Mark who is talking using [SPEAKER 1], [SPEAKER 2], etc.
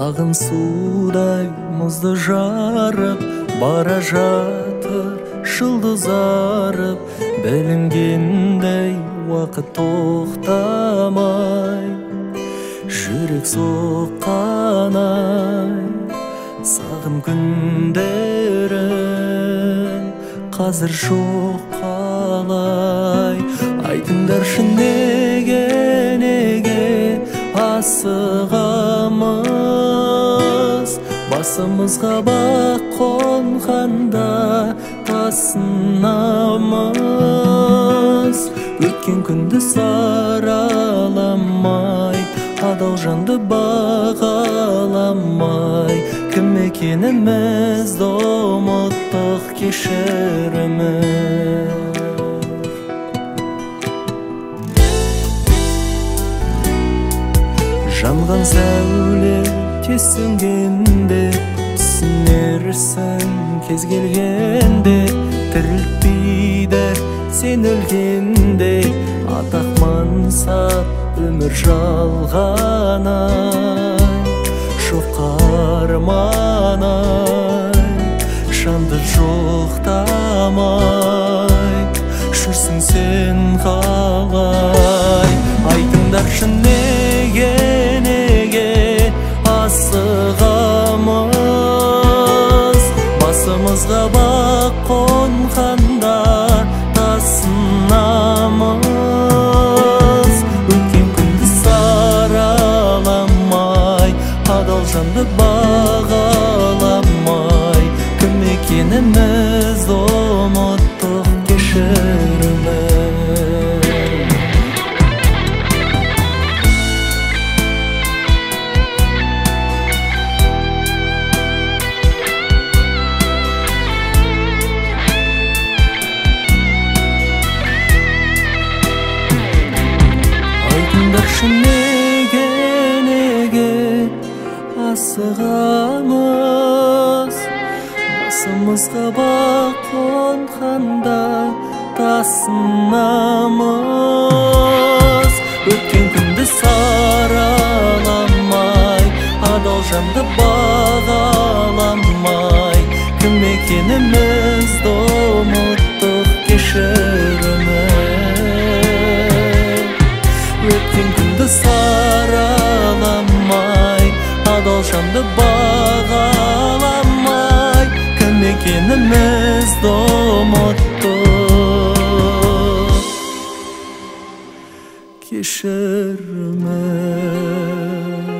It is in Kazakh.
[SPEAKER 1] Ағын судай мұзды жарып, бара жатыр жұлдыз арып. Білінгендей уақыт тоқтамай, жүрек соққанай. Сағым күндерін қазір жоқ қалай. Айтыңдаршы неге асығамыз, басымызға бақ қонғанда тасынамыз. Өткен күнді сараламай, адал жанды бағаламай, кім екенімізді ұмыттық, кешіріміз. Жанған сәуле тез сөнгенде, түсінерсің кез келгенде. Тірілтпейді сен өлгенде, атақ мансап өмір жалғанай. Жоқ арманай, жанды жоқтамай, жүрсің сен қалай. Айтыңдаршы неге асығамыз, басымызға бақ қонғанда тасынамыз. Өткен күнді сараламай, адал жанды бағаламай, кім екенімізді ұмыттық, кешіріміз. Айтыңдаршы неге асығамыз, басымызға бақ қонғанда тасынамыз. Өткен күнді сараламай, адал жанды бағаламай, кім екенімізді ұмыттық, кешіріміз. Өткен күнді сараламай, адал жанды бағаламай, кім екенімізді ұмыттық, кешіріміз.